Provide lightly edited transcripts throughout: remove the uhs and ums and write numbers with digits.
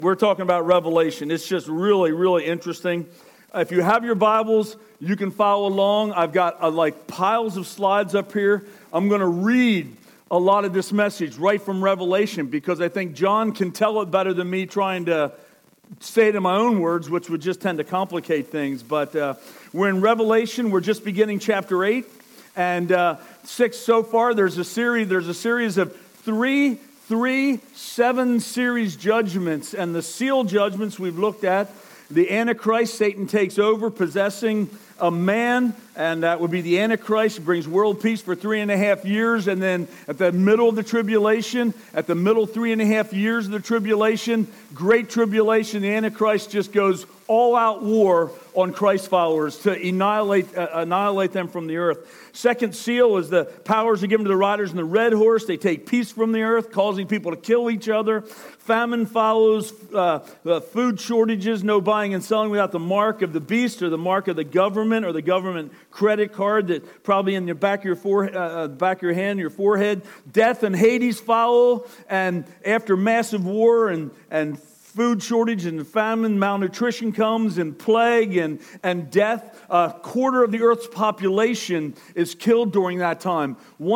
We're talking about Revelation. It's just really, really interesting. If you have your Bibles, you can follow along. I've got like piles of slides up here. I'm going to read a lot of this message right from Revelation because I think John can tell it better than me trying to say it in my own words, which would just tend to complicate things. But we're in Revelation. We're just beginning chapter 8 and 6 so far. There's a series of three 7 series judgments, and the seal judgments we've looked at. The Antichrist, Satan takes over, possessing a man, and that would be the Antichrist. He brings world peace for 3.5 years, and then at the middle of the tribulation, at the middle 3.5 years of the tribulation, great tribulation, the Antichrist just goes all-out war on Christ followers to annihilate them from the earth. Second seal is the powers are given to the riders in the red horse. They take peace from the earth, causing people to kill each other. Famine follows, food shortages, no buying and selling without the mark of the beast or the mark of the government or the government credit card that probably in the back of your hand, your forehead. Death and Hades follow, and after massive war and food shortage and famine, malnutrition comes, and plague and death. A quarter of the earth's population is killed during that time.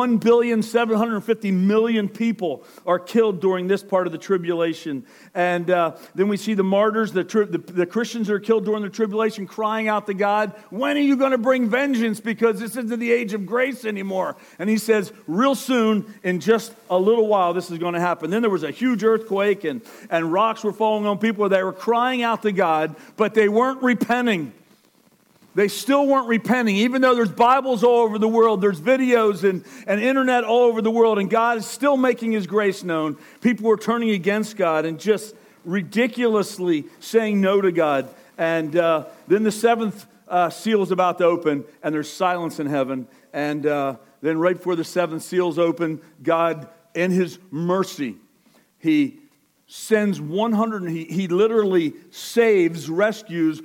1,750,000,000 people are killed during this part of the tribulation. And then we see the martyrs, the Christians that are killed during the tribulation, crying out to God, when are you going to bring vengeance? Because this isn't the age of grace anymore. And he says, real soon, in just a little while, this is going to happen. Then there was a huge earthquake, and rocks were falling on people. They were crying out to God, but they weren't repenting. They still weren't repenting, even though there's Bibles all over the world, there's videos and internet all over the world, and God is still making His grace known. People were turning against God and just ridiculously saying no to God. And then the 7th seal is about to open, and there's silence in heaven. And then right before the 7th seal is open, God, in His mercy, He sends he literally rescues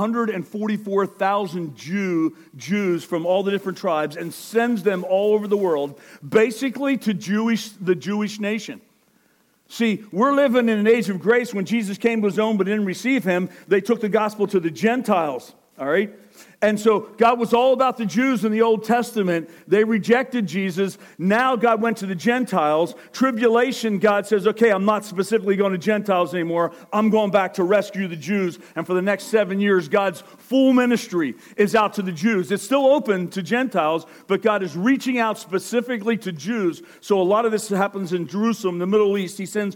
144,000 Jews from all the different tribes and sends them all over the world, basically to the Jewish nation. See, we're living in an age of grace. When Jesus came to His own but didn't receive Him, they took the gospel to the Gentiles, all right? And so God was all about the Jews in the Old Testament. They rejected Jesus. Now God went to the Gentiles. Tribulation, God says, okay, I'm not specifically going to Gentiles anymore. I'm going back to rescue the Jews. And for the next 7 years, God's full ministry is out to the Jews. It's still open to Gentiles, but God is reaching out specifically to Jews. So a lot of this happens in Jerusalem, the Middle East. He sends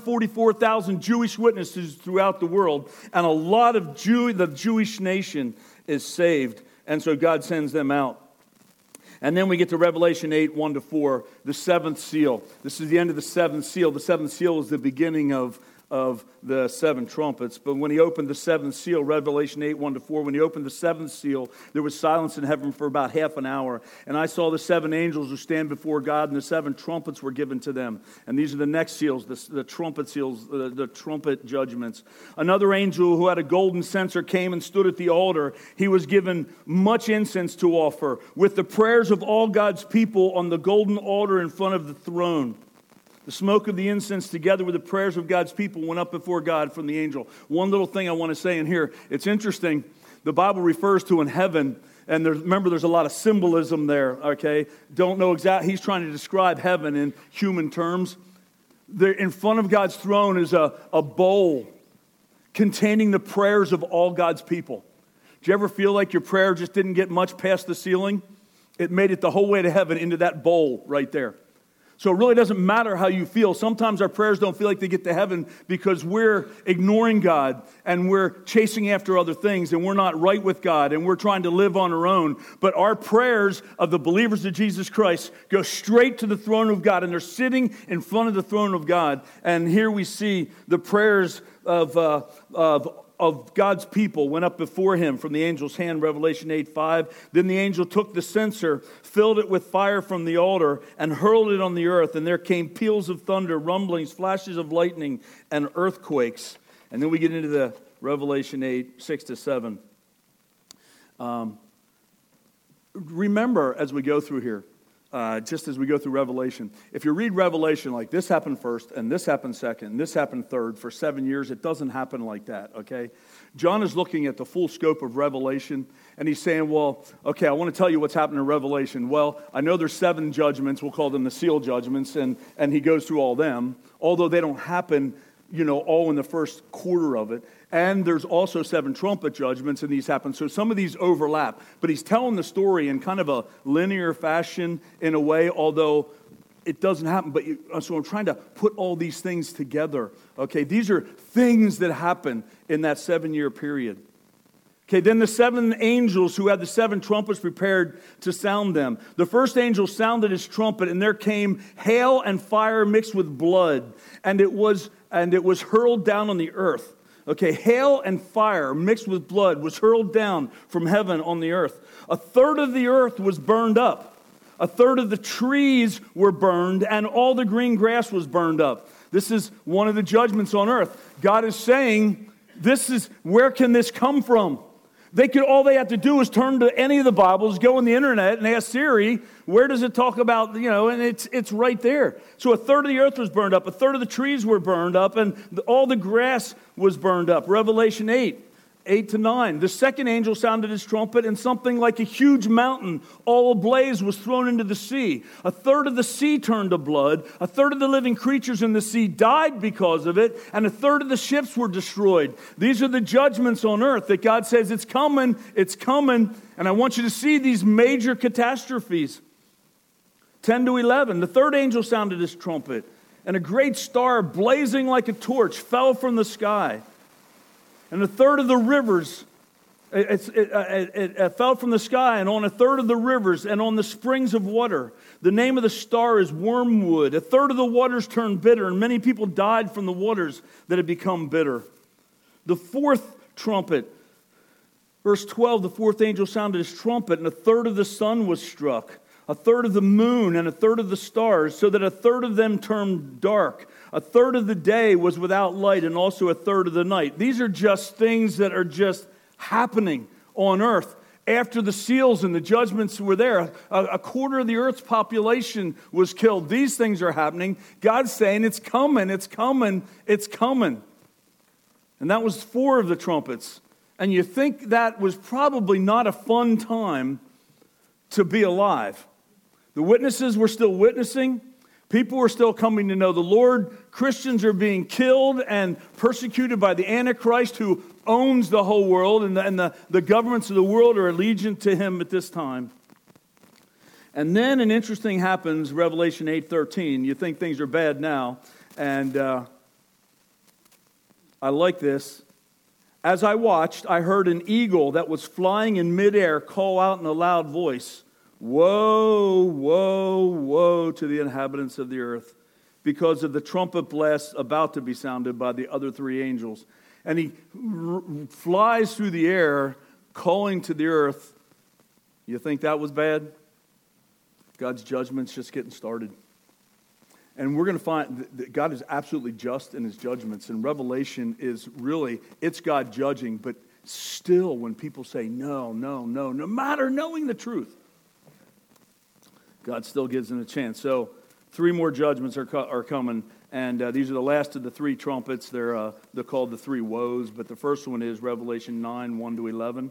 144,000 Jewish witnesses throughout the world. And a lot of the Jewish nation is saved, and so God sends them out. And then we get to Revelation 8, 1-4, the 7th seal. This is the end of the 7th seal. The 7th seal is the beginning of the 7 trumpets. But when He opened the 7th seal, Revelation 8, 1-4, when He opened the 7th seal, there was silence in heaven for about half an hour. And I saw the 7 angels who stand before God, and the 7 trumpets were given to them. And these are the next seals, the trumpet seals, the trumpet judgments. Another angel who had a golden censer came and stood at the altar. He was given much incense to offer, with the prayers of all God's people on the golden altar in front of the throne. The smoke of the incense together with the prayers of God's people went up before God from the angel. One little thing I want to say in here. It's interesting. The Bible refers to in heaven, and remember there's a lot of symbolism there, okay? Don't know exactly. He's trying to describe heaven in human terms. There, in front of God's throne is a bowl containing the prayers of all God's people. Do you ever feel like your prayer just didn't get much past the ceiling? It made it the whole way to heaven into that bowl right there. So it really doesn't matter how you feel. Sometimes our prayers don't feel like they get to heaven because we're ignoring God and we're chasing after other things and we're not right with God and we're trying to live on our own. But our prayers of the believers of Jesus Christ go straight to the throne of God, and they're sitting in front of the throne of God. And here we see the prayers of God's people went up before Him from the angel's hand, Revelation 8:5. Then the angel took the censer, filled it with fire from the altar, and hurled it on the earth. And there came peals of thunder, rumblings, flashes of lightning, and earthquakes. And then we get into the Revelation 8, 6-7. Remember, as we go through here, just as we go through Revelation. If you read Revelation like this happened first, and this happened second, and this happened third for 7 years, it doesn't happen like that, okay? John is looking at the full scope of Revelation, and he's saying, well, okay, I want to tell you what's happening in Revelation. Well, I know there's 7 judgments, we'll call them the seal judgments, and he goes through all them, although they don't happen, all in the first quarter of it. And there's also 7 trumpet judgments, and these happen. So some of these overlap. But he's telling the story in kind of a linear fashion in a way, although it doesn't happen. So I'm trying to put all these things together. Okay, these are things that happen in that 7-year period. Okay, then the 7 angels who had the 7 trumpets prepared to sound them. The first angel sounded his trumpet, and there came hail and fire mixed with blood, and it was hurled down on the earth. Okay, hail and fire mixed with blood was hurled down from heaven on the earth. A third of the earth was burned up. A third of the trees were burned, and all the green grass was burned up. This is one of the judgments on earth. God is saying, where can this come from? All they have to do is turn to any of the Bibles, go on the internet and ask Siri, where does it talk about, and it's right there. So a third of the earth was burned up, a third of the trees were burned up, and all the grass was burned up. Revelation 8-9. The second angel sounded his trumpet, and something like a huge mountain, all ablaze, was thrown into the sea. A third of the sea turned to blood. A third of the living creatures in the sea died because of it, and a third of the ships were destroyed. These are the judgments on earth that God says, it's coming, and I want you to see these major catastrophes. 10-11. The third angel sounded his trumpet, and a great star blazing like a torch fell from the sky. And a third of the rivers, it fell from the sky, and on a third of the rivers and on the springs of water. The name of the star is wormwood. A third of the waters turned bitter, and many people died from the waters that had become bitter. The fourth trumpet, verse 12, the fourth angel sounded his trumpet, and a third of the sun was struck, a third of the moon, and a third of the stars, so that a third of them turned dark. A third of the day was without light, and also a third of the night. These are just things that are just happening on earth. After the seals and the judgments were there, a quarter of the earth's population was killed. These things are happening. God's saying, it's coming, it's coming, it's coming. And that was 4 of the trumpets. And you think that was probably not a fun time to be alive. The witnesses were still witnessing. People were still coming to know the Lord. Christians are being killed and persecuted by the Antichrist, who owns the whole world, and the governments of the world are allegiant to him at this time. And then an interesting happens, Revelation 8:13. You think things are bad now, and I like this. As I watched, I heard an eagle that was flying in midair call out in a loud voice, "Woe, woe, woe to the inhabitants of the earth, because of the trumpet blast about to be sounded by the other 3 angels." And he flies through the air, calling to the earth. You think that was bad? God's judgment's just getting started. And we're going to find that God is absolutely just in his judgments. And Revelation is really, it's God judging, but still when people say no matter knowing the truth, God still gives them a chance. So 3 more judgments are coming, and these are the last of the 3 trumpets. They're called the 3 woes, but the first one is Revelation 9, 1-11.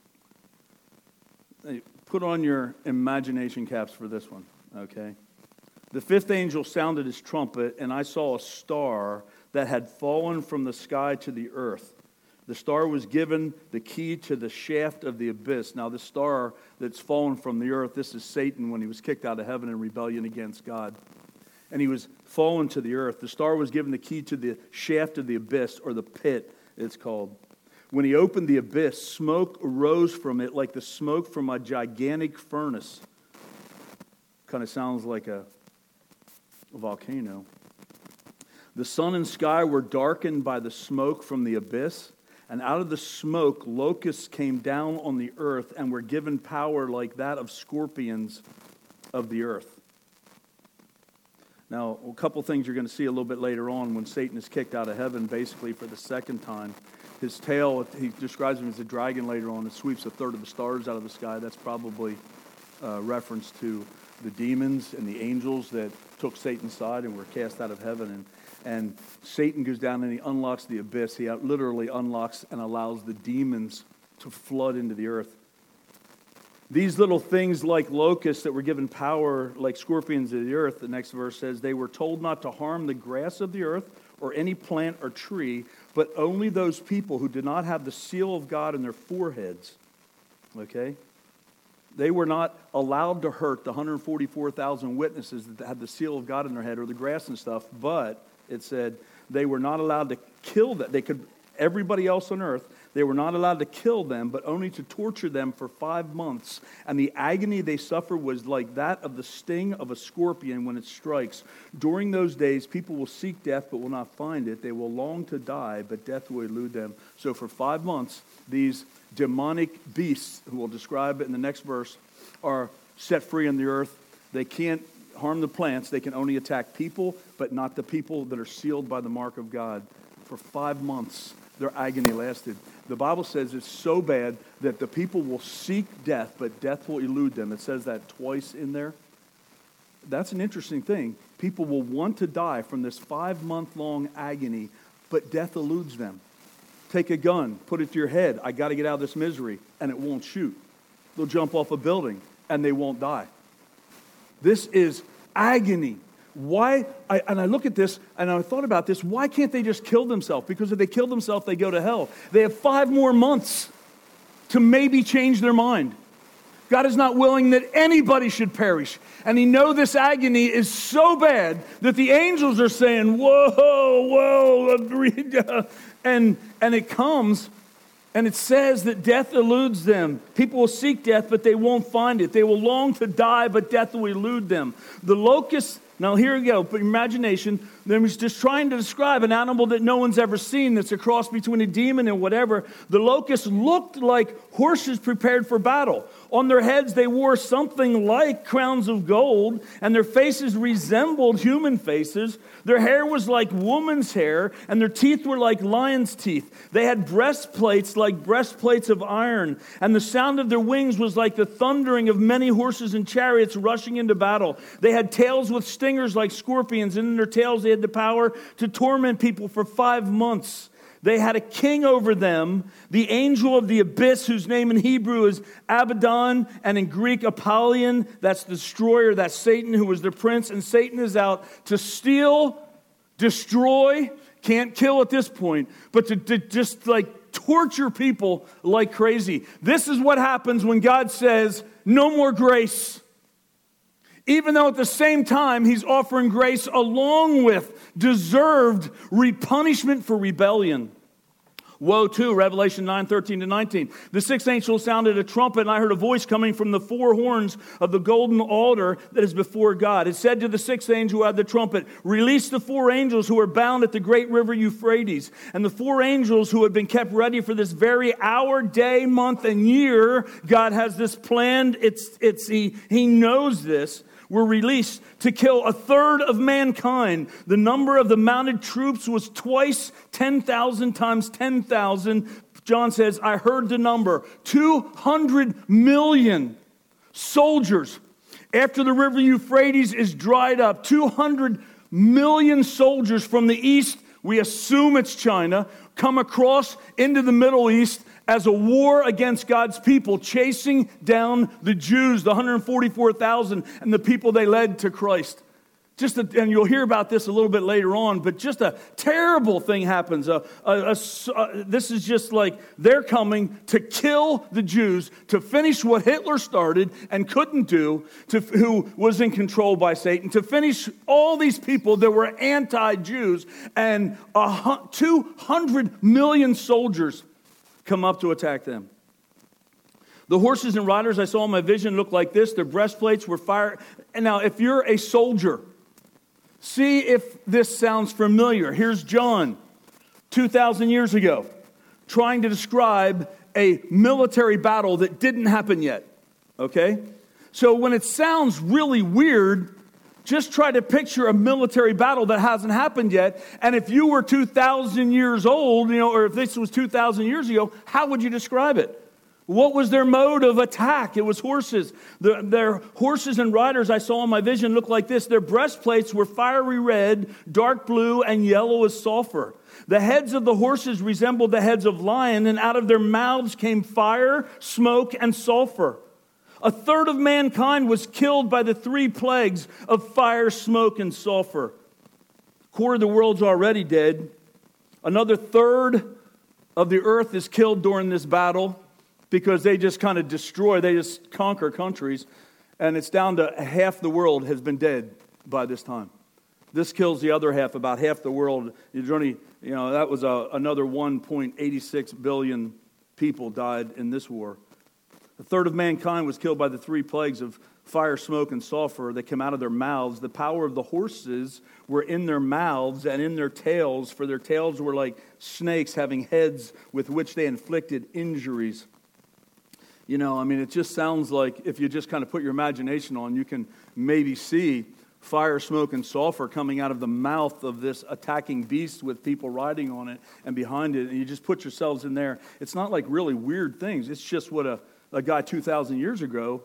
Put on your imagination caps for this one, okay? The 5th angel sounded his trumpet, and I saw a star that had fallen from the sky to the earth. The star was given the key to the shaft of the abyss. Now, the star that's fallen from the earth, this is Satan when he was kicked out of heaven in rebellion against God. And he was fallen to the earth. The star was given the key to the shaft of the abyss, or the pit, it's called. When he opened the abyss, smoke arose from it like the smoke from a gigantic furnace. Kind of sounds like a volcano. The sun and sky were darkened by the smoke from the abyss. And out of the smoke, locusts came down on the earth and were given power like that of scorpions of the earth. Now, a couple things you're going to see a little bit later on when Satan is kicked out of heaven, basically for the second time. His tail, he describes him as a dragon later on. It sweeps a third of the stars out of the sky. That's probably reference to the demons and the angels that took Satan's side and were cast out of heaven. And Satan goes down and he unlocks the abyss. He literally unlocks and allows the demons to flood into the earth. These little things like locusts that were given power like scorpions of the earth, the next verse says, they were told not to harm the grass of the earth or any plant or tree, but only those people who did not have the seal of God in their foreheads. Okay? They were not allowed to hurt the 144,000 witnesses that had the seal of God in their head or the grass and stuff, but it said they were not allowed to kill them. They could, everybody else on earth, they were not allowed to kill them, but only to torture them for 5 months. And the agony they suffer was like that of the sting of a scorpion when it strikes. During those days, people will seek death, but will not find it. They will long to die, but death will elude them. So for 5 months, these demonic beasts, who we'll describe it in the next verse, are set free on the earth. They can't harm the plants. They can only attack people, but not the people that are sealed by the mark of God. For 5 months, their agony lasted. The Bible says it's so bad that the people will seek death, but death will elude them. It says that twice in there. That's an interesting thing. People will want to die from this 5-month-long agony, but death eludes them. Take a gun, put it to your head. I got to get out of this misery, and it won't shoot. They'll jump off a building, and they won't die. This is agony. Why? I look at this, and I thought about this. Why can't they just kill themselves? Because if they kill themselves, they go to hell. They have 5 more months to maybe change their mind. God is not willing that anybody should perish. And He knows this agony is so bad that the angels are saying, whoa, and it comes, and it says that death eludes them. People will seek death, but they won't find it. They will long to die, but death will elude them. The locusts. Now here we go, but imagination, then he's just trying to describe an animal that no one's ever seen that's a cross between a demon and whatever. The locusts looked like horses prepared for battle. On their heads they wore something like crowns of gold, and their faces resembled human faces. Their hair was like woman's hair, and their teeth were like lion's teeth. They had breastplates like breastplates of iron, and the sound of their wings was like the thundering of many horses and chariots rushing into battle. They had tails with stingers like scorpions, and in their tails they had the power to torment people for 5 months. They had a king over them, the angel of the abyss, whose name in Hebrew is Abaddon, and in Greek Apollyon. That's the destroyer, that's Satan, who was their prince. And Satan is out to steal, destroy, can't kill at this point, but to just like torture people like crazy. This is what happens when God says, no more grace. Even though at the same time He's offering grace along with deserved punishment for rebellion. Woe to, Revelation 9:13-19. The sixth angel sounded a trumpet, and I heard a voice coming from the 4 horns of the golden altar that is before God. It said to the sixth angel who had the trumpet, release the 4 angels who are bound at the great river Euphrates. And the 4 angels who had been kept ready for this very hour, day, month, and year, God has this planned. He knows this. Were released to kill 1/3 of mankind. The number of the mounted troops was twice 10,000 times 10,000. John says, I heard the number, 200 million soldiers. After the river Euphrates is dried up, 200 million soldiers from the east, we assume it's China, come across into the Middle East as a war against God's people, chasing down the Jews, the 144,000, and the people they led to Christ. And you'll hear about this a little bit later on, but just a terrible thing happens. This is just like they're coming to kill the Jews, to finish what Hitler started and couldn't do, who was in control by Satan, to finish all these people that were anti-Jews, and 200 million soldiers come up to attack them. The horses and riders I saw in my vision looked like this. Their breastplates were fire. And now, if you're a soldier, see if this sounds familiar. Here's John, 2,000 years ago, trying to describe a military battle that didn't happen yet. Okay? So when it sounds really weird, just try to picture a military battle that hasn't happened yet. And if you were 2,000 years old, or if this was 2,000 years ago, how would you describe it? What was their mode of attack? It was horses. Their horses and riders I saw in my vision looked like this. Their breastplates were fiery red, dark blue, and yellow as sulfur. The heads of the horses resembled the heads of lions, and out of their mouths came fire, smoke, and sulfur. A third of mankind was killed by the 3 plagues of fire, smoke, and sulfur. A quarter of the world's already dead. Another third of the earth is killed during this battle because they just kind of destroy, they just conquer countries. And it's down to half the world has been dead by this time. This kills the other half, about half the world. That was another 1.86 billion people died in this war. A third of mankind was killed by the 3 plagues of fire, smoke, and sulfur that came out of their mouths. The power of the horses were in their mouths and in their tails, for their tails were like snakes having heads with which they inflicted injuries. It just sounds like if you just kind of put your imagination on, you can maybe see fire, smoke, and sulfur coming out of the mouth of this attacking beast with people riding on it and behind it. And you just put yourselves in there. It's not like really weird things. It's just what a guy 2,000 years ago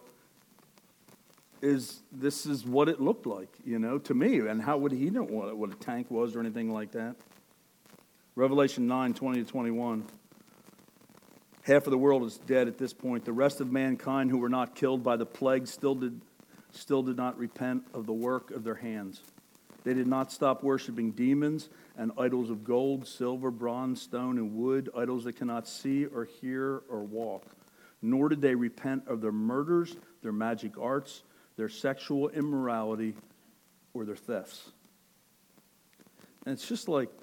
this is what it looked like, to me. And how would he know what a tank was or anything like that? Revelation 9:20-21. Half of the world is dead at this point. The rest of mankind who were not killed by the plague still did not repent of the work of their hands. They did not stop worshiping demons and idols of gold, silver, bronze, stone, and wood, idols that cannot see or hear or walk. Nor did they repent of their murders, their magic arts, their sexual immorality, or their thefts. And it's just like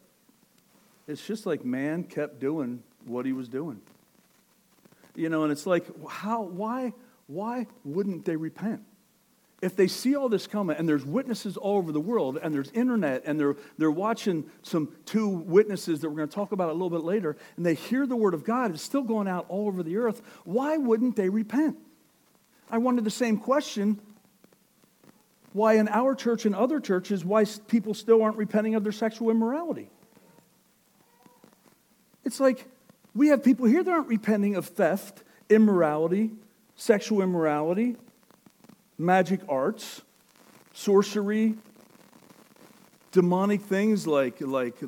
man kept doing what he was doing. And it's like, why wouldn't they repent? If they see all this coming, and there's witnesses all over the world, and there's internet, and they're watching some 2 witnesses that we're going to talk about a little bit later, and they hear the word of God, it's still going out all over the earth, why wouldn't they repent? I wonder the same question, why in our church and other churches, why people still aren't repenting of their sexual immorality? It's like, we have people here that aren't repenting of theft, immorality, sexual immorality, magic arts, sorcery, demonic things like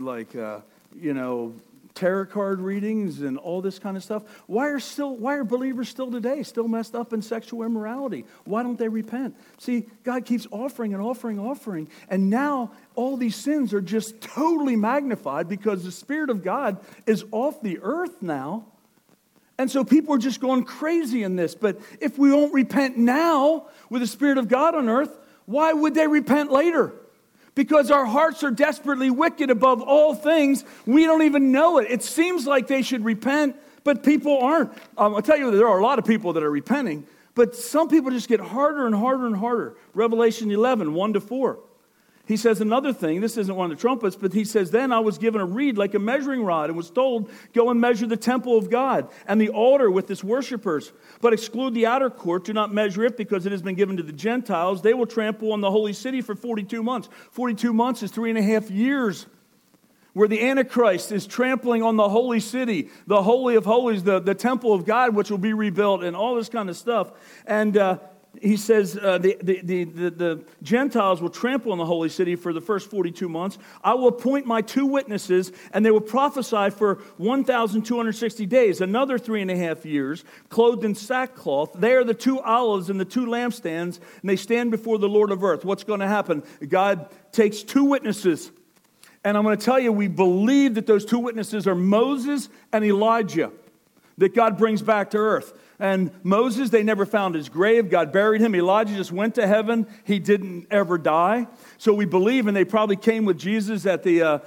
tarot card readings and all this kind of stuff. Why are believers still today still messed up in sexual immorality? Why don't they repent? See, God keeps offering and offering, and now all these sins are just totally magnified because the Spirit of God is off the earth now. And so people are just going crazy in this. But if we won't repent now with the Spirit of God on earth, why would they repent later? Because our hearts are desperately wicked above all things. We don't even know it. It seems like they should repent, but people aren't. I'll tell you, there are a lot of people that are repenting, but some people just get harder and harder and harder. Revelation 11, 1-4. He says another thing, this isn't one of the trumpets, but he says, then I was given a reed like a measuring rod and was told, go and measure the temple of God and the altar with its worshipers, but exclude the outer court, do not measure it because it has been given to the Gentiles. They will trample on the holy city for 42 months. 42 months is 3.5 years where the Antichrist is trampling on the holy city, the Holy of Holies, the temple of God, which will be rebuilt and all this kind of stuff. And he says the Gentiles will trample on the holy city for the first 42 months. I will appoint my 2 witnesses, and they will prophesy for 1,260 days, another 3.5 years, clothed in sackcloth. They are the 2 olives and the 2 lampstands, and they stand before the Lord of earth. What's going to happen? God takes 2 witnesses, and I'm going to tell you, we believe that those 2 witnesses are Moses and Elijah, that God brings back to earth. And Moses, they never found his grave. God buried him. Elijah just went to heaven. He didn't ever die. So we believe, and they probably came with Jesus at the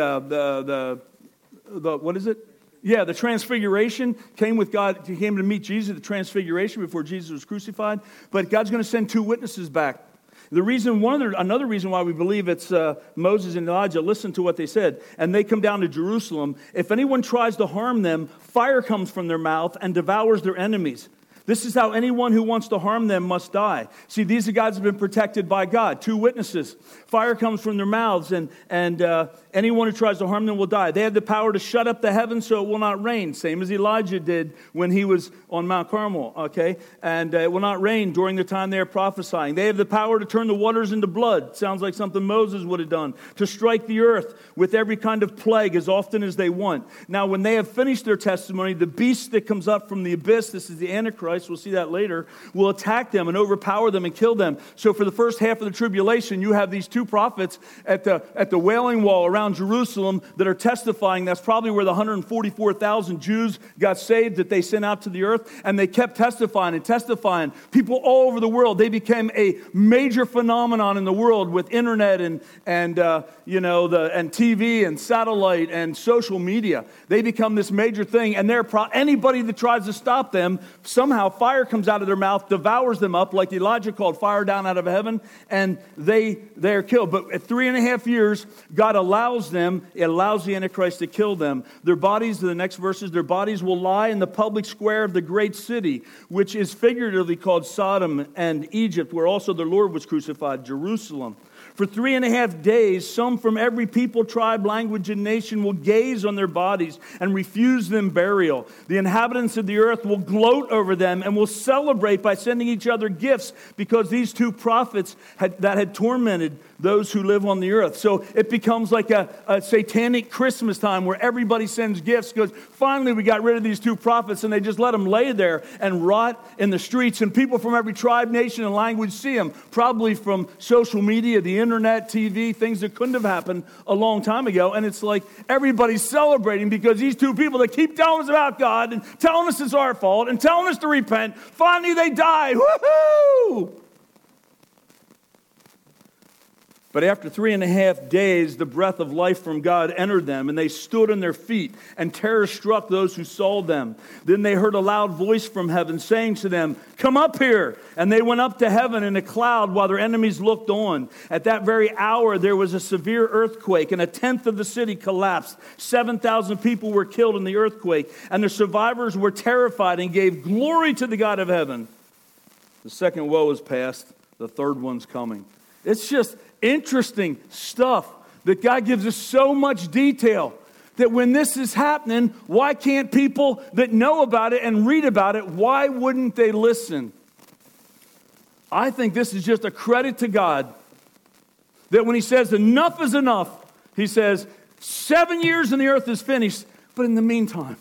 what is it? Yeah, the transfiguration. Came with God. He came to meet Jesus at the transfiguration before Jesus was crucified. But God's going to send 2 witnesses back. Another reason why we believe it's Moses and Elijah, listen to what they said. And they come down to Jerusalem. If anyone tries to harm them, fire comes from their mouth and devours their enemies. This is how anyone who wants to harm them must die. See, these guys have been protected by God. 2 witnesses. Fire comes from their mouths, and anyone who tries to harm them will die. They have the power to shut up the heavens so it will not rain, same as Elijah did when he was on Mount Carmel, okay? And it will not rain during the time they are prophesying. They have the power to turn the waters into blood. Sounds like something Moses would have done. To strike the earth with every kind of plague as often as they want. Now, when they have finished their testimony, the beast that comes up from the abyss, this is the Antichrist, we'll see that later, will attack them and overpower them and kill them. So for the first half of the tribulation, you have these 2 prophets at the Wailing Wall around Jerusalem that are testifying. That's probably where the 144,000 Jews got saved that they sent out to the earth. And they kept testifying and testifying. People all over the world, they became a major phenomenon in the world with internet and TV and satellite and social media. They become this major thing. And anybody that tries to stop them, somehow fire comes out of their mouth, devours them up, like Elijah called fire down out of heaven, and they are killed. But at 3.5 years, God allows the Antichrist to kill them. Their bodies, the next verses, their bodies will lie in the public square of the great city, which is figuratively called Sodom and Egypt, where also the Lord was crucified, Jerusalem. For 3.5 days, some from every people, tribe, language, and nation will gaze on their bodies and refuse them burial. The inhabitants of the earth will gloat over them and will celebrate by sending each other gifts because these 2 prophets had tormented those who live on the earth. So it becomes like a satanic Christmas time where everybody sends gifts because finally we got rid of these 2 prophets, and they just let them lay there and rot in the streets. And people from every tribe, nation, and language see them, probably from social media, the internet, TV, things that couldn't have happened a long time ago. And it's like everybody's celebrating because these 2 people that keep telling us about God and telling us it's our fault and telling us to repent, finally they die. Woohoo! But after 3.5 days, the breath of life from God entered them, and they stood on their feet, and terror struck those who saw them. Then they heard a loud voice from heaven saying to them, "Come up here." And they went up to heaven in a cloud while their enemies looked on. At that very hour, there was a severe earthquake, and 1/10 of the city collapsed. 7,000 people were killed in the earthquake, and the survivors were terrified and gave glory to the God of heaven. The second woe is past, the third one's coming. It's just interesting stuff that God gives us so much detail that when this is happening, why can't people that know about it and read about it, why wouldn't they listen? I think this is just a credit to God that when he says enough is enough, he says 7 years and the earth is finished, but in the meantime,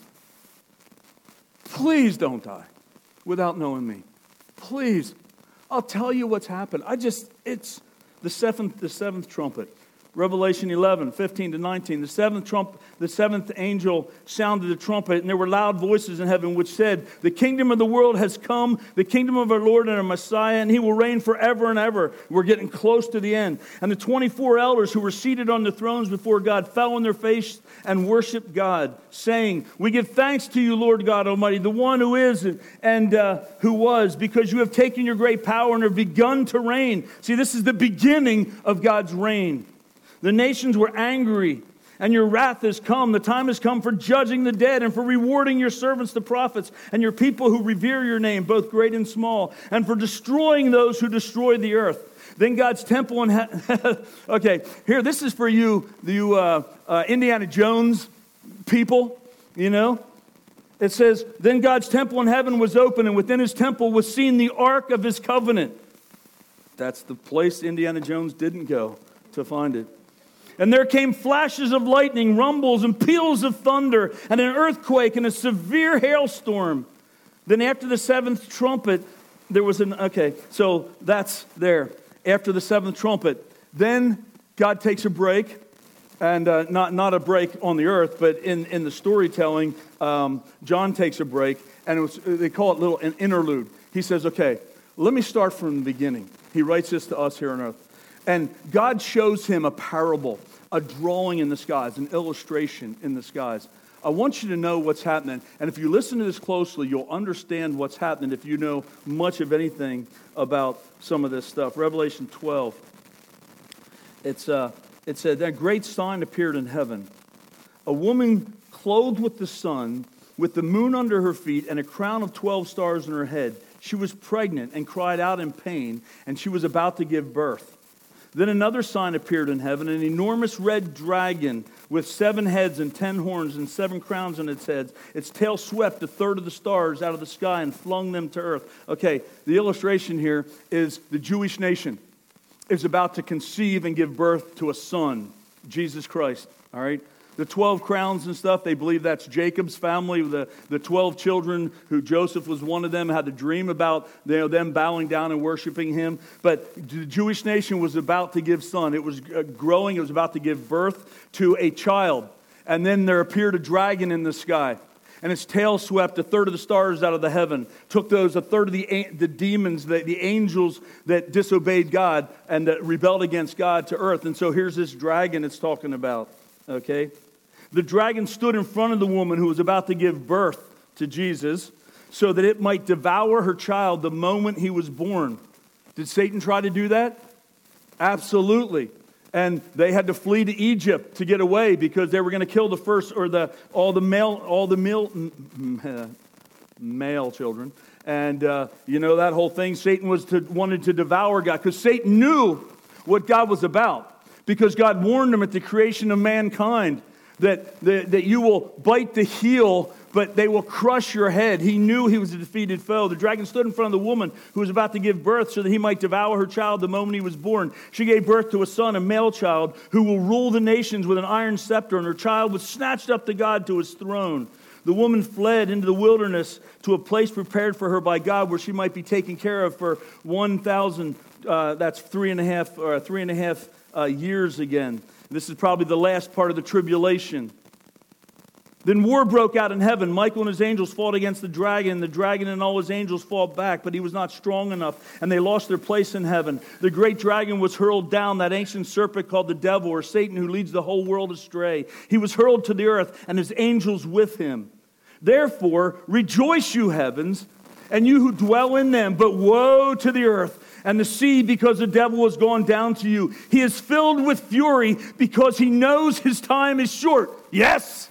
please don't die without knowing me. Please, I'll tell you what's happened. It's the seventh trumpet. Revelation 11, 15 to 19. The seventh angel sounded the trumpet, and there were loud voices in heaven which said, "The kingdom of the world has come, the kingdom of our Lord and our Messiah, and he will reign forever and ever." We're getting close to the end. And the 24 elders who were seated on the thrones before God fell on their face and worshiped God, saying, "We give thanks to you, Lord God Almighty, the one who is and who was, because you have taken your great power and have begun to reign." See, this is the beginning of God's reign. The nations were angry, and your wrath has come. The time has come for judging the dead and for rewarding your servants, the prophets, and your people who revere your name, both great and small, and for destroying those who destroy the earth. Then God's temple in okay, here, this is for you Indiana Jones people, you know. It says, "Then God's temple in heaven was open, and within his temple was seen the ark of his covenant." That's the place Indiana Jones didn't go to find it. "And there came flashes of lightning, rumbles, and peals of thunder, and an earthquake, and a severe hailstorm. Then after the 7th trumpet, there was so that's there. After the 7th trumpet, then God takes a break, and not a break on the earth, but in the storytelling, John takes a break, and they call it an interlude. He says, okay, let me start from the beginning. He writes this to us here on earth. And God shows him a parable, a drawing in the skies, an illustration in the skies. I want you to know what's happening. And if you listen to this closely, you'll understand what's happening if you know much of anything about some of this stuff. Revelation 12. It said, "That great sign appeared in heaven. A woman clothed with the sun with the moon under her feet and a crown of 12 stars in her head. She was pregnant and cried out in pain, and she was about to give birth. Then another sign appeared in heaven, an enormous red dragon with 7 heads and 10 horns and 7 crowns on its heads. Its tail swept a third of the stars out of the sky and flung them to earth. Okay, the illustration here is the Jewish nation is about to conceive and give birth to a son, Jesus Christ, all right? The 12 crowns and stuff, they believe that's Jacob's family, the 12 children who Joseph was one of them, had a dream about them bowing down and worshiping him. But the Jewish nation was about to give son. It was growing. It was about to give birth to a child. And then there appeared a dragon in the sky. And its tail swept a third of the stars out of the heaven, took those, a third of the demons, the angels that disobeyed God and that rebelled against God to earth. And so here's this dragon it's talking about, okay? The dragon stood in front of the woman who was about to give birth to Jesus so that it might devour her child the moment he was born. Did Satan try to do that? Absolutely. And they had to flee to Egypt to get away because they were going to kill the first or all the male children. And that whole thing. Satan wanted to devour God because Satan knew what God was about, because God warned him at the creation of mankind that you will bite the heel, but they will crush your head. He knew he was a defeated foe. The dragon stood in front of the woman who was about to give birth so that he might devour her child the moment he was born. She gave birth to a son, a male child, who will rule the nations with an iron scepter, and her child was snatched up to God to his throne. The woman fled into the wilderness to a place prepared for her by God where she might be taken care of for 1,000, that's 3.5 years again. This is probably the last part of the tribulation. Then war broke out in heaven. Michael and his angels fought against the dragon. The dragon and all his angels fought back, but he was not strong enough, and they lost their place in heaven. The great dragon was hurled down, that ancient serpent called the devil, or Satan, who leads the whole world astray. He was hurled to the earth, and his angels with him. Therefore, rejoice, you heavens, and you who dwell in them, but woe to the earth and the sea, because the devil has gone down to you. He is filled with fury because he knows his time is short. Yes!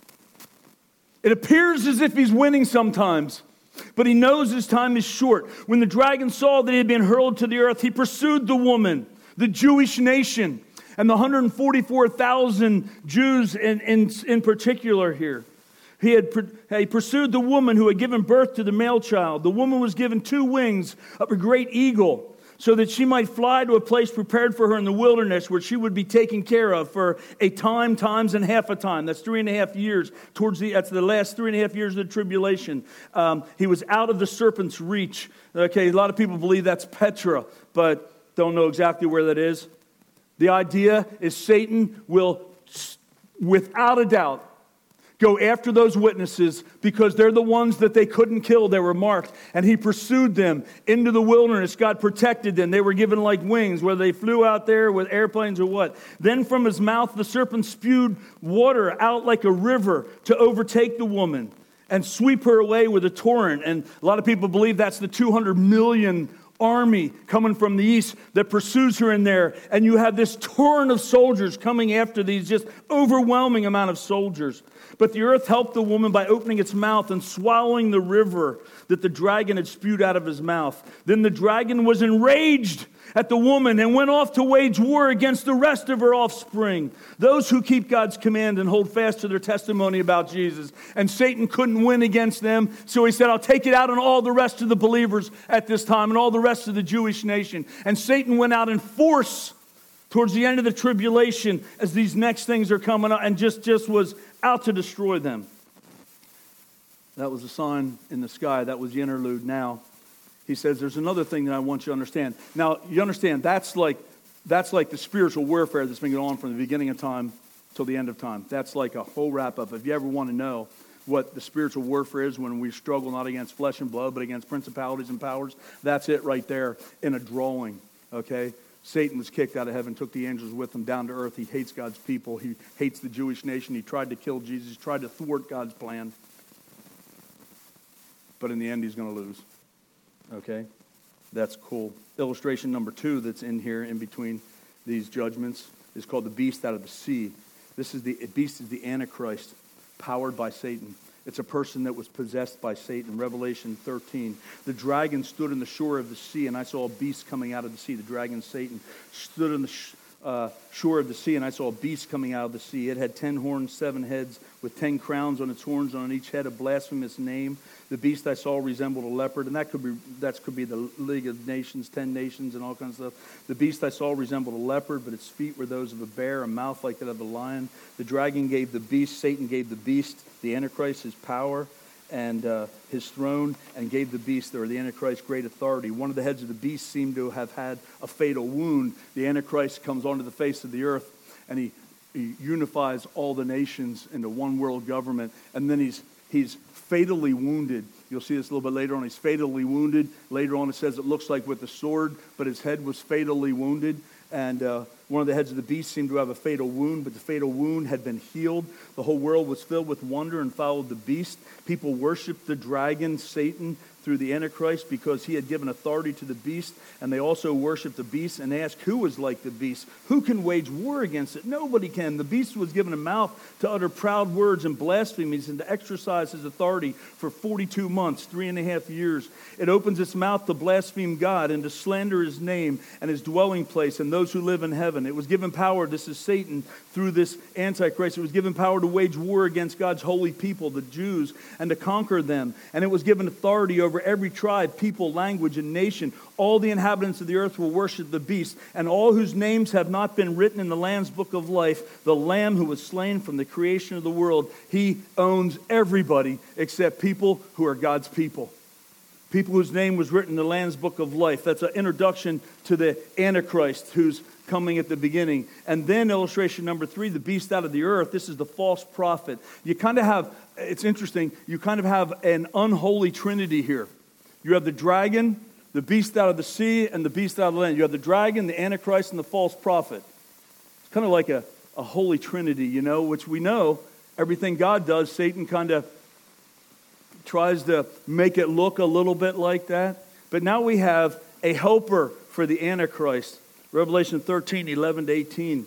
It appears as if he's winning sometimes, but he knows his time is short. When the dragon saw that he had been hurled to the earth, he pursued the woman, the Jewish nation, and the 144,000 Jews in particular here. He pursued the woman who had given birth to the male child. The woman was given 2 wings of a great eagle so that she might fly to a place prepared for her in the wilderness where she would be taken care of for a time, times, and half a time. That's 3.5 years. That's the last 3.5 years of the tribulation. He was out of the serpent's reach. Okay, a lot of people believe that's Petra, but don't know exactly where that is. The idea is Satan will, without a doubt, go after those witnesses because they're the ones that they couldn't kill. They were marked. And he pursued them into the wilderness. God protected them. They were given like wings, whether they flew out there with airplanes or what. Then from his mouth, the serpent spewed water out like a river to overtake the woman and sweep her away with a torrent. And a lot of people believe that's the 200 million army coming from the east that pursues her in there. And you have this torrent of soldiers coming after these just overwhelming amount of soldiers. But the earth helped the woman by opening its mouth and swallowing the river that the dragon had spewed out of his mouth. Then the dragon was enraged at the woman and went off to wage war against the rest of her offspring, those who keep God's command and hold fast to their testimony about Jesus. And Satan couldn't win against them, so he said, I'll take it out on all the rest of the believers at this time and all the rest of the Jewish nation. And Satan went out in force towards the end of the tribulation as these next things are coming up and just was out to destroy them. That was a sign in the sky. That was the interlude. Now, he says, there's another thing that I want you to understand. Now, you understand, that's like the spiritual warfare that's been going on from the beginning of time till the end of time. That's like a whole wrap-up. If you ever want to know what the spiritual warfare is when we struggle not against flesh and blood, but against principalities and powers, that's it right there in a drawing, okay? Satan was kicked out of heaven, took the angels with him down to earth. He hates God's people. He hates the Jewish nation. He tried to kill Jesus, tried to thwart God's plan. But in the end, he's going to lose. Okay? That's cool. Illustration number 2 that's in here in between these judgments is called the beast out of the sea. The beast is the Antichrist, powered by Satan. It's a person that was possessed by Satan. Revelation 13. The dragon stood on the shore of the sea, and I saw a beast coming out of the sea. The dragon, Satan, stood on the shore of the sea, and I saw a beast coming out of the sea. It had 10 horns, 7 heads, with 10 crowns on its horns, and on each head a blasphemous name. The beast I saw resembled a leopard, and that could be the League of Nations, 10 nations, and all kinds of stuff. The beast I saw resembled a leopard, but its feet were those of a bear, a mouth like that of a lion. The dragon gave the beast, Satan gave the beast, the Antichrist, his power and his throne, and gave the beast, or the Antichrist, great authority. One of the heads of the beast seemed to have had a fatal wound. The Antichrist comes onto the face of the earth, and he unifies all the nations into one world government, and then he's fatally wounded. You'll see this a little bit later on. He's fatally wounded. Later on it says it looks like with a sword, but his head was fatally wounded. And one of the heads of the beast seemed to have a fatal wound, but the fatal wound had been healed. The whole world was filled with wonder and followed the beast. People worshiped the dragon, Satan, through the Antichrist because he had given authority to the beast, and they also worshiped the beast and asked who was like the beast. Who can wage war against it? Nobody can. The beast was given a mouth to utter proud words and blasphemies and to exercise his authority for 42 months, 3.5 years. It opens its mouth to blaspheme God and to slander his name and his dwelling place and those who live in heaven. It was given power, this is Satan, through this Antichrist. It was given power to wage war against God's holy people, the Jews, and to conquer them. And it was given authority over every tribe, people, language, and nation. All the inhabitants of the earth will worship the beast, and all whose names have not been written in the Lamb's book of life, the Lamb who was slain from the creation of the world. He owns everybody except people who are God's people. People whose name was written in the Lamb's book of life. That's an introduction to the Antichrist who's coming at the beginning. And then illustration number 3, the beast out of the earth. This is the false prophet. You kind of have, it's interesting, you kind of have an unholy trinity here. You have the dragon, the beast out of the sea, and the beast out of the land. You have the dragon, the Antichrist, and the false prophet. It's kind of like a holy trinity, you know, which we know everything God does, Satan kind of tries to make it look a little bit like that. But now we have a helper for the Antichrist. Revelation 13, 11 to 18.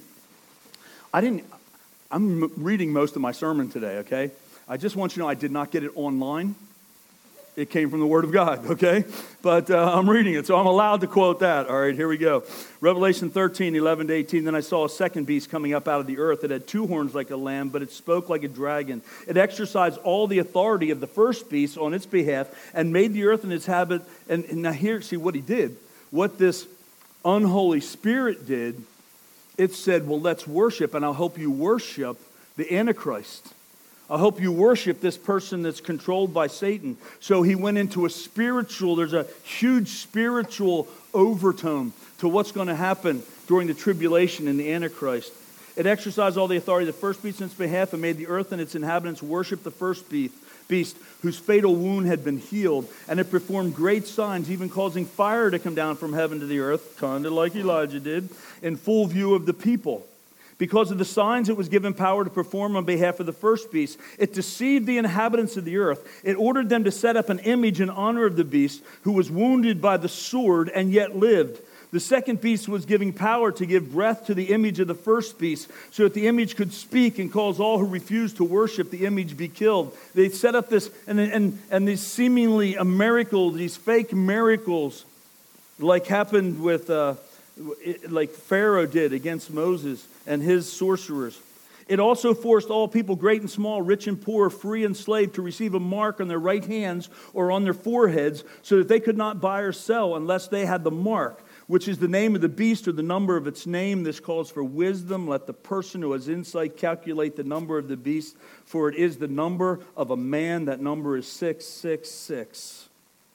I'm reading most of my sermon today, okay? I just want you to know I did not get it online. It came from the Word of God, okay? But I'm reading it, so I'm allowed to quote that. All right, here we go. Revelation 13, 11 to 18. Then I saw a second beast coming up out of the earth. It had 2 horns like a lamb, but it spoke like a dragon. It exercised all the authority of the first beast on its behalf and made the earth and its habit. And now here, see what he did. What this unholy spirit did, it said, well, let's worship, and I'll help you worship the Antichrist. I'll help you worship this person that's controlled by Satan. So he went into there's a huge spiritual overtone to what's going to happen during the tribulation in the Antichrist. It exercised all the authority of the first beast on its behalf and made the earth and its inhabitants worship the first beast whose fatal wound had been healed. And it performed great signs, even causing fire to come down from heaven to the earth, kind of like Elijah did, in full view of the people. Because of the signs it was given power to perform on behalf of the first beast, it deceived the inhabitants of the earth. It ordered them to set up an image in honor of the beast who was wounded by the sword and yet lived. The second beast was giving power to give breath to the image of the first beast so that the image could speak and cause all who refused to worship the image be killed. They set up this, and these seemingly a miracle, these fake miracles like happened with, like Pharaoh did against Moses and his sorcerers. It also forced all people, great and small, rich and poor, free and slave, to receive a mark on their right hands or on their foreheads so that they could not buy or sell unless they had the mark, which is the name of the beast or the number of its name. This calls for wisdom. Let the person who has insight calculate the number of the beast, for it is the number of a man. That number is 666.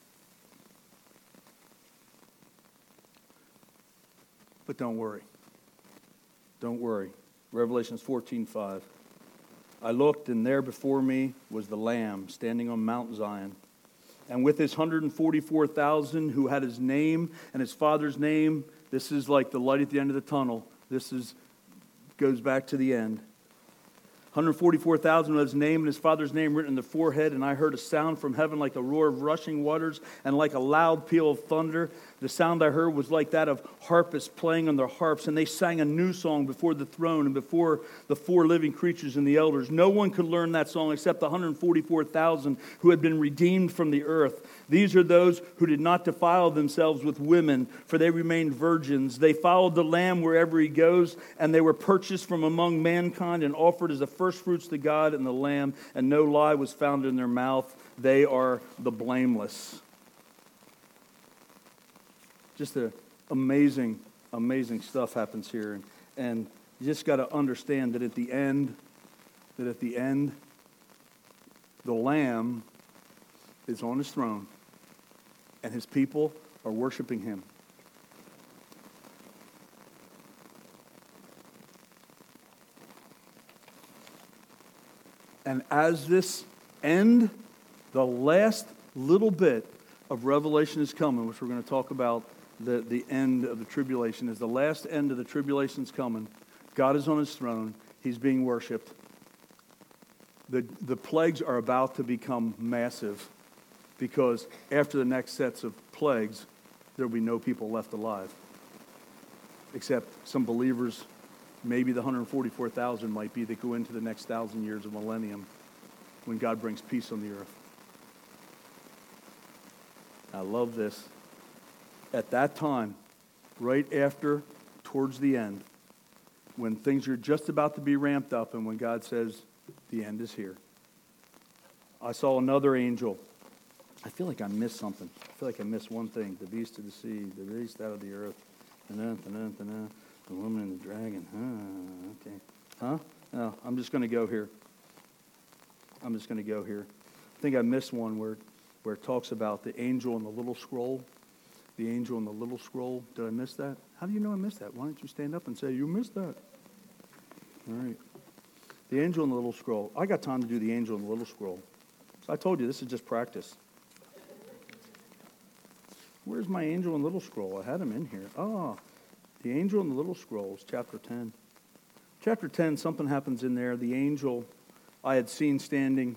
But don't worry. Don't worry. Revelations 14:5. I looked, and there before me was the Lamb standing on Mount Zion. And with his 144,000 who had his name and his father's name, this is like the light at the end of the tunnel. Goes back to the end. 144,000 with his name and his father's name written in the forehead, and I heard a sound from heaven like a roar of rushing waters and like a loud peal of thunder. The sound I heard was like that of harpists playing on their harps, and they sang a new song before the throne and before the four living creatures and the elders. No one could learn that song except the 144,000 who had been redeemed from the earth. These are those who did not defile themselves with women, for they remained virgins. They followed the Lamb wherever he goes, and they were purchased from among mankind and offered as the firstfruits to God and the Lamb, and no lie was found in their mouth. They are the blameless. Just amazing, amazing stuff happens here. And you just got to understand that at the end, the Lamb is on his throne, and his people are worshiping him. And as this end, the last little bit of Revelation is coming, which we're going to talk about, the end of the tribulation. As the last end of the tribulation is coming, God is on his throne. He's being worshipped. The plagues are about to become massive, because after the next sets of plagues, there will be no people left alive, except some believers. Maybe the 144,000 might be that go into the next 1,000 years of millennium when God brings peace on the earth. I love this. At that time, right after, towards the end, when things are just about to be ramped up and when God says, the end is here, I saw another angel. I feel like I missed something. I feel like I missed one thing. The beast of the sea, the beast out of the earth, the woman and the dragon. Okay. No, I'm just going to go here. I think I missed one where it talks about the angel and the little scroll. The angel and the little scroll. Did I miss that? How do you know I missed that? Why don't you stand up and say, you missed that? All right. The angel and the little scroll. I got time to do the angel and the little scroll. So I told you, this is just practice. Where's my angel and little scroll? I had him in here. The angel and the little scrolls, chapter 10. Chapter 10, something happens in there. The angel I had seen standing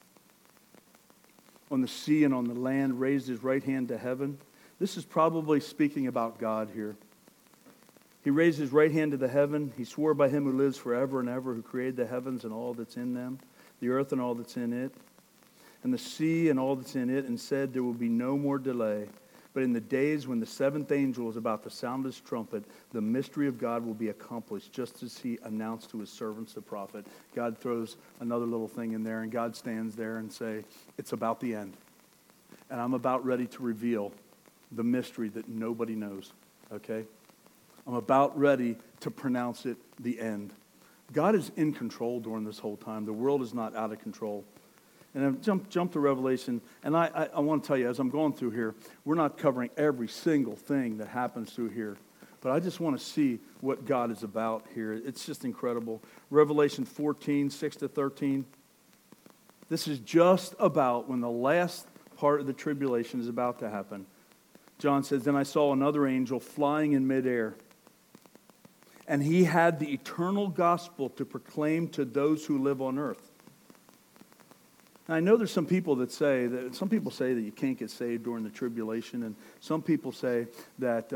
on the sea and on the land raised his right hand to heaven. This is probably speaking about God here. He raised his right hand to the heaven. He swore by him who lives forever and ever, who created the heavens and all that's in them, the earth and all that's in it, and the sea and all that's in it, and said there will be no more delay. But in the days when the seventh angel is about to sound his trumpet, the mystery of God will be accomplished, just as he announced to his servants, the prophet. God throws another little thing in there, and God stands there and say, it's about the end. And I'm about ready to reveal the mystery that nobody knows, okay? I'm about ready to pronounce it the end. God is in control during this whole time. The world is not out of control. And then jump to Revelation, and I want to tell you, as I'm going through here, we're not covering every single thing that happens through here. But I just want to see what God is about here. It's just incredible. Revelation 14, 6 to 13. This is just about when the last part of the tribulation is about to happen. John says, then I saw another angel flying in midair, and he had the eternal gospel to proclaim to those who live on earth. Now, I know there's some people that say that you can't get saved during the tribulation, and some people say that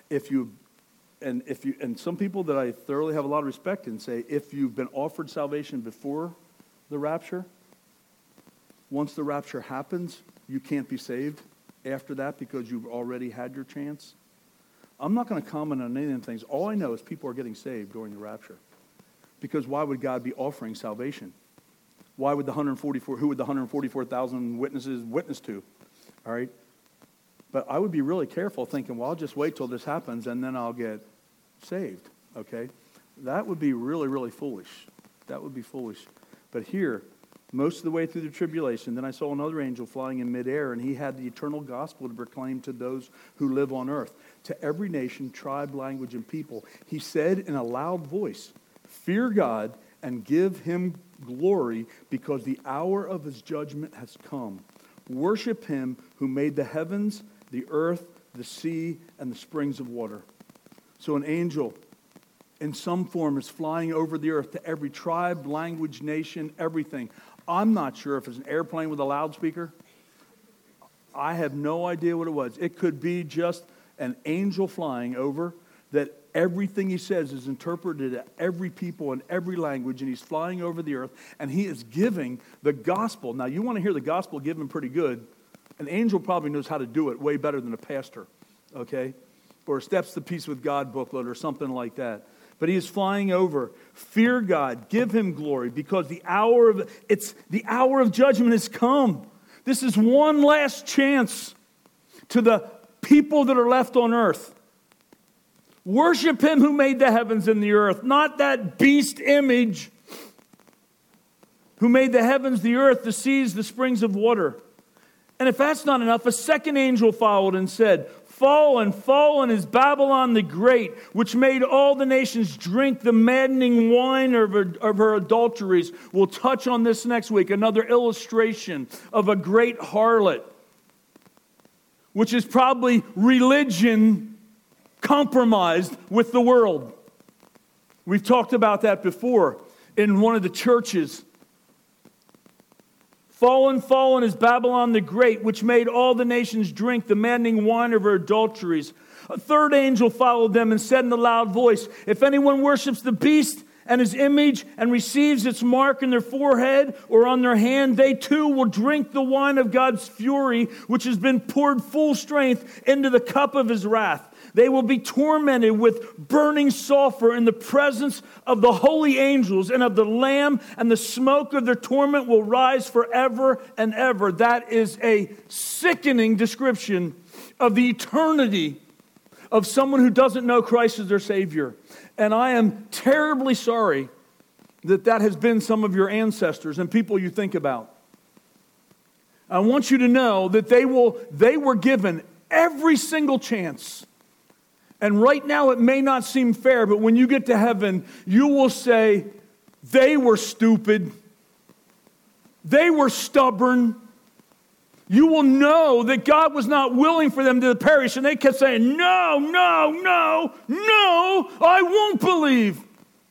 and some people that I thoroughly have a lot of respect in say if you've been offered salvation before the rapture, once the rapture happens, you can't be saved after that because you've already had your chance. I'm not going to comment on any of them things. All I know is people are getting saved during the rapture, because why would God be offering salvation? Why would who would the 144,000 witnesses witness to? All right? But I would be really careful thinking, well, I'll just wait till this happens and then I'll get saved, okay? That would be really, really foolish. That would be foolish. But here, most of the way through the tribulation, then I saw another angel flying in midair, and he had the eternal gospel to proclaim to those who live on earth, to every nation, tribe, language, and people. He said in a loud voice, fear God and give him glory, because the hour of his judgment has come. Worship him who made the heavens, the earth, the sea, and the springs of water. So an angel in some form is flying over the earth to every tribe, language, nation, everything. I'm not sure if it's an airplane with a loudspeaker. I have no idea what it was. It could be just an angel flying over that everything he says is interpreted to every people in every language, and he's flying over the earth, and he is giving the gospel. Now, you want to hear the gospel given pretty good. An angel probably knows how to do it way better than a pastor, okay? Or a Steps to Peace with God booklet or something like that. But he is flying over. Fear God, give him glory, because the hour of judgment has come. This is one last chance to the people that are left on earth. Worship him who made the heavens and the earth, not that beast image who made the heavens, the earth, the seas, the springs of water. And if that's not enough, a second angel followed and said, Fallen, fallen is Babylon the Great, which made all the nations drink the maddening wine of her adulteries. We'll touch on this next week, another illustration of a great harlot, which is probably religion compromised with the world. We've talked about that before in one of the churches. Fallen, fallen is Babylon the Great, which made all the nations drink the maddening wine of her adulteries. A third angel followed them and said in a loud voice, If anyone worships the beast and his image and receives its mark in their forehead or on their hand, they too will drink the wine of God's fury, which has been poured full strength into the cup of his wrath. They will be tormented with burning sulfur in the presence of the holy angels and of the Lamb, and the smoke of their torment will rise forever and ever. That is a sickening description of the eternity of someone who doesn't know Christ as their Savior. And I am terribly sorry that that has been some of your ancestors and people you think about. I want you to know that they were given every single chance. And right now it may not seem fair, but when you get to heaven, you will say, they were stupid. They were stubborn. You will know that God was not willing for them to perish. And they kept saying, no, no, no, no, I won't believe.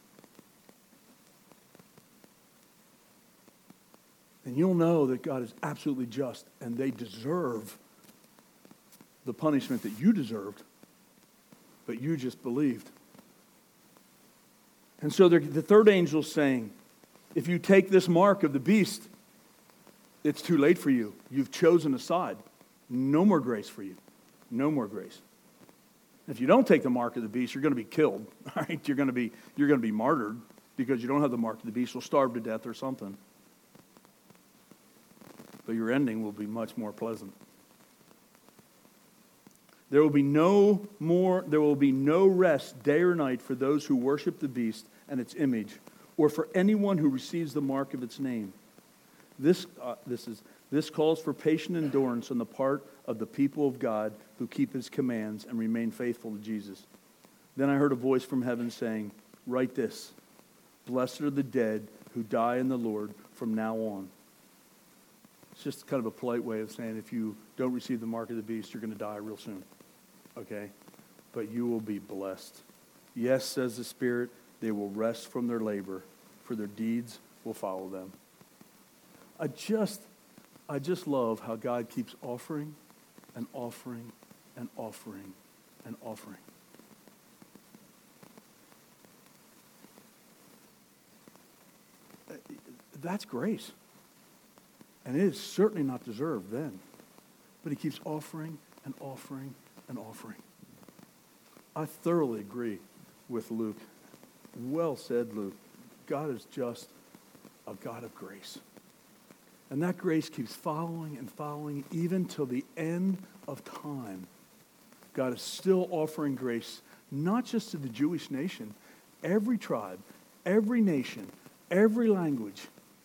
And you'll know that God is absolutely just, and they deserve the punishment that you deserved, but you just believed. And so the third angel's saying, if you take this mark of the beast, it's too late for you. You've chosen a side. No more grace for you. No more grace. If you don't take the mark of the beast, you're going to be killed. All right? You're going to be martyred because you don't have the mark of the beast. You'll starve to death or something. But your ending will be much more pleasant. There will be no rest day or night for those who worship the beast and its image, or for anyone who receives the mark of its name. This calls for patient endurance on the part of the people of God who keep his commands and remain faithful to Jesus. Then I heard a voice from heaven saying, Write this, Blessed are the dead who die in the Lord from now on. It's just kind of a polite way of saying if you don't receive the mark of the beast, you're going to die real soon. Okay? But you will be blessed. Yes, says the Spirit, they will rest from their labor, for their deeds will follow them. I just love how God keeps offering and offering and offering and offering. That's grace. And it is certainly not deserved then. But he keeps offering and offering and offering. I thoroughly agree with Luke. Well said, Luke. God is just a God of grace. And that grace keeps following and following even till the end of time. God is still offering grace, not just to the Jewish nation, every tribe, every nation, every language.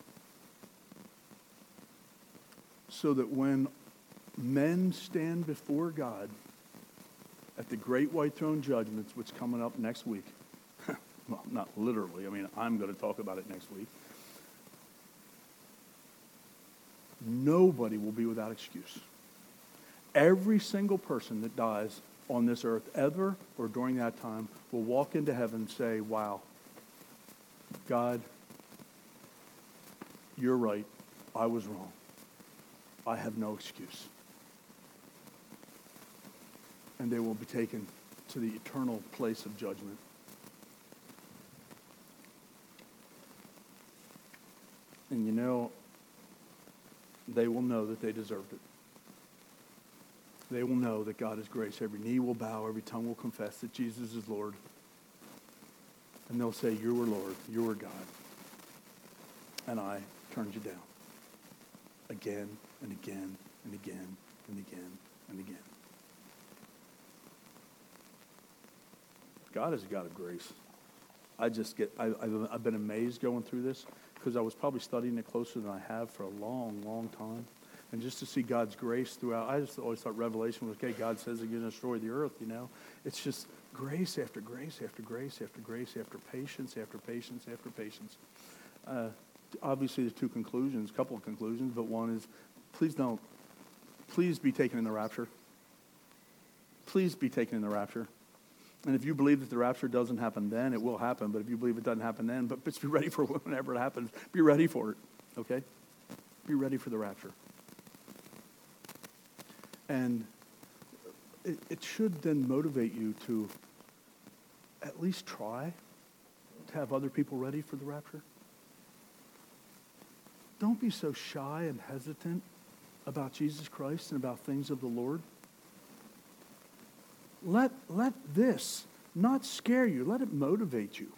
So that when men stand before God at the great white throne judgments, which is coming up next week, well, not literally, I mean, I'm going to talk about it next week, nobody will be without excuse. Every single person that dies on this earth ever or during that time will walk into heaven and say, wow, God, you're right. I was wrong. I have no excuse. and they will be taken to the eternal place of judgment. And they will know that they deserved it. They will know that God is grace. Every knee will bow, every tongue will confess that Jesus is Lord. And they'll say, you were Lord, you were God. And I turned you down. Again and again and again and again and again. God is a God of grace. I've been amazed going through this because I was probably studying it closer than I have for a long, long time. And just to see God's grace throughout, I just always thought Revelation was, okay, God says he's going to destroy the earth, It's just grace after grace after grace after grace after patience after patience after patience. Obviously, there's a couple of conclusions, but one is, please be taken in the rapture. Please be taken in the rapture. And if you believe that the rapture doesn't happen then, it will happen. But if you believe it doesn't happen then, but just be ready for whenever it happens. Be ready for it, okay? Be ready for the rapture. And it should then motivate you to at least try to have other people ready for the rapture. Don't be so shy and hesitant about Jesus Christ and about things of the Lord. Let this not scare you. Let it motivate you.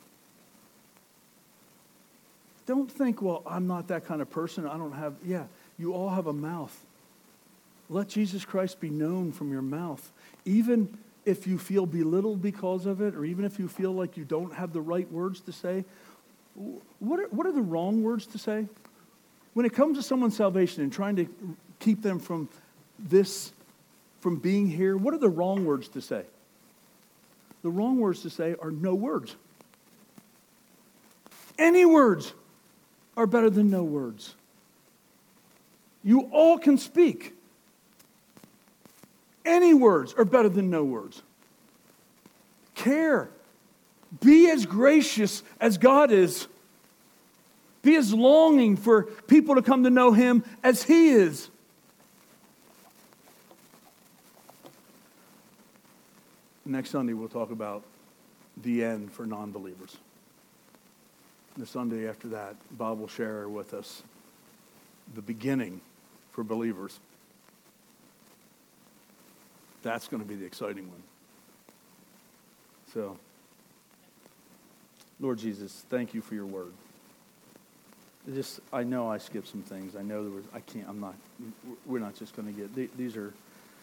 Don't think, well, I'm not that kind of person. You all have a mouth. Let Jesus Christ be known from your mouth. Even if you feel belittled because of it, or even if you feel like you don't have the right words to say, what are the wrong words to say? When it comes to someone's salvation and trying to keep them from being here, what are the wrong words to say? The wrong words to say are no words. Any words are better than no words. You all can speak. Any words are better than no words. Care. Be as gracious as God is. Be as longing for people to come to know Him as He is. Next Sunday, we'll talk about the end for non-believers. The Sunday after that, Bob will share with us the beginning for believers. That's going to be the exciting one. So, Lord Jesus, thank you for your word. I know I skipped some things. I know we're not just going to get, these are,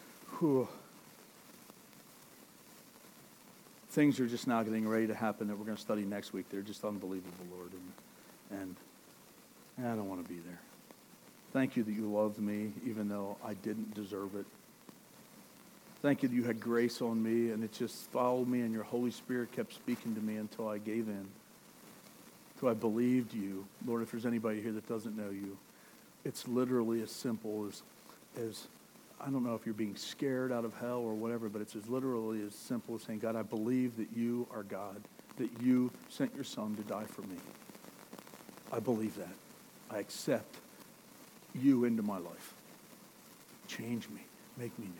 things are just now getting ready to happen that we're going to study next week. They're just unbelievable, Lord. And I don't want to be there. Thank you that you loved me even though I didn't deserve it. Thank you that you had grace on me and it just followed me and your Holy Spirit kept speaking to me until I gave in. Until I believed you. Lord, if there's anybody here that doesn't know you, it's literally as simple as I don't know if you're being scared out of hell or whatever, but it's as literally as simple as saying, God, I believe that you are God, that you sent your Son to die for me. I believe that. I accept you into my life. Change me. Make me new.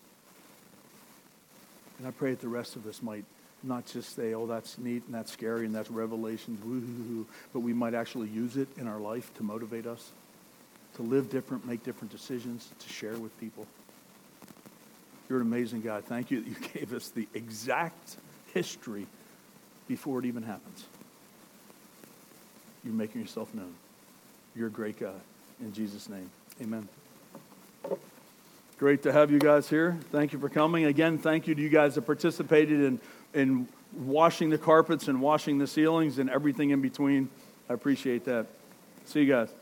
And I pray that the rest of us might not just say, oh, that's neat and that's scary and that's revelation, woo-hoo-hoo, but we might actually use it in our life to motivate us, to live different, make different decisions, to share with people. You're an amazing God. Thank you that you gave us the exact history before it even happens. You're making yourself known. You're a great God. In Jesus' name, amen. Great to have you guys here. Thank you for coming. Again, thank you to you guys that participated in washing the carpets and washing the ceilings and everything in between. I appreciate that. See you guys.